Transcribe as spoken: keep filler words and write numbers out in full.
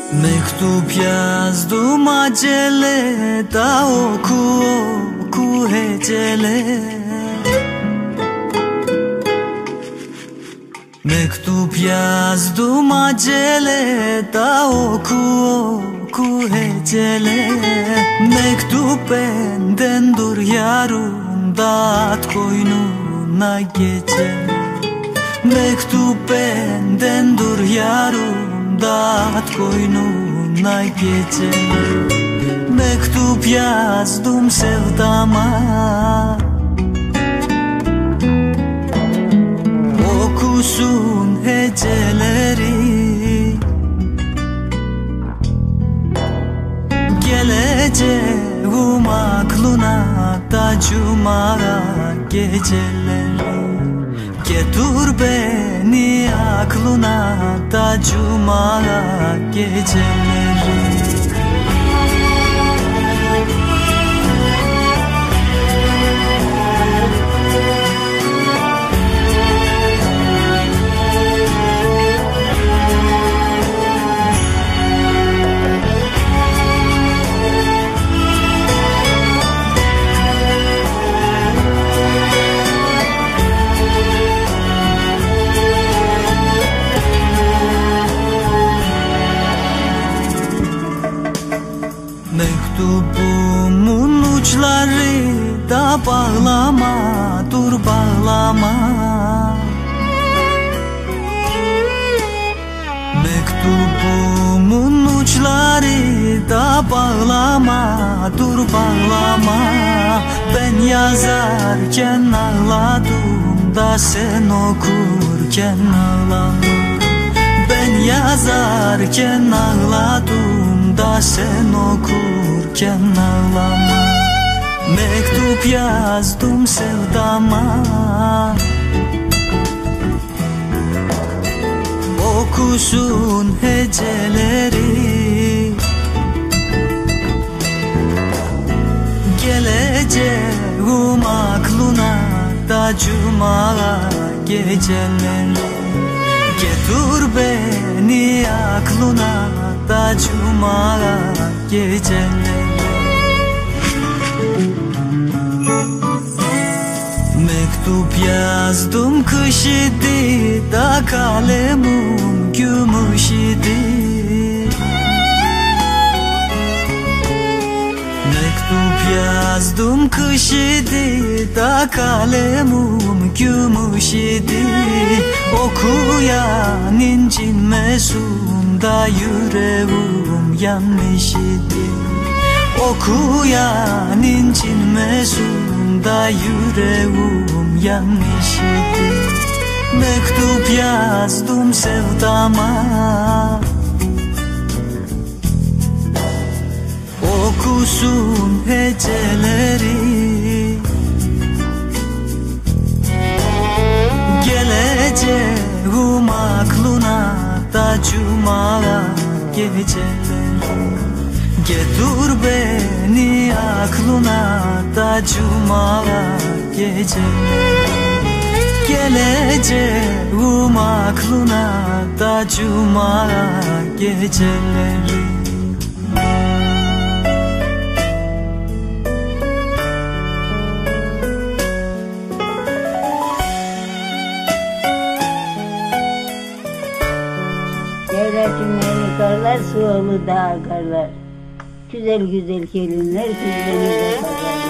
Mektup yazdım acele, da oku oku hecele. Mektup yazdım acele, da oku oku hecele. Mektup benden dur yarım, dağıt koynuna gecele. Mektup benden dur yarım, dağıt koynuna gecele. Mektup yazdım sevdama, okusun heceleri. Geleceğim aklına da cuma geceleri. Getir beni aklına da cuma geceleri. Mektubumun uçları da bağlama, dur bağlama. Mektubumun uçları da bağlama, dur bağlama. Ben yazarken ağladım da sen okurken ağladın. Ben yazarken ağladım da sen okurken ağlama. Mektup yazdım sevdama, okusun heceleri. Geleceğim aklına da cuma geceleri. Getir beni aklına da cuma geceleri. Mektup yazdım kış idi, da kalemim gümüş idi. Mektup yazdım kış idi, da kalemim gümüş idi. Okuyan incinmesin da yüreğim yanmış idi. Okuyan incinmesin da yüreğim yanmış idi. Mektup yazdım sevdama, okusun heceleri. Geleceğim aklına da cuma geceleri. Getir beni aklına da cuma geceleri. Geleceğim aklına da cuma geceleri. Devletimleri karlar, sualı dağ karlar. Güzel güzel gelinler, güzel güzel karlar.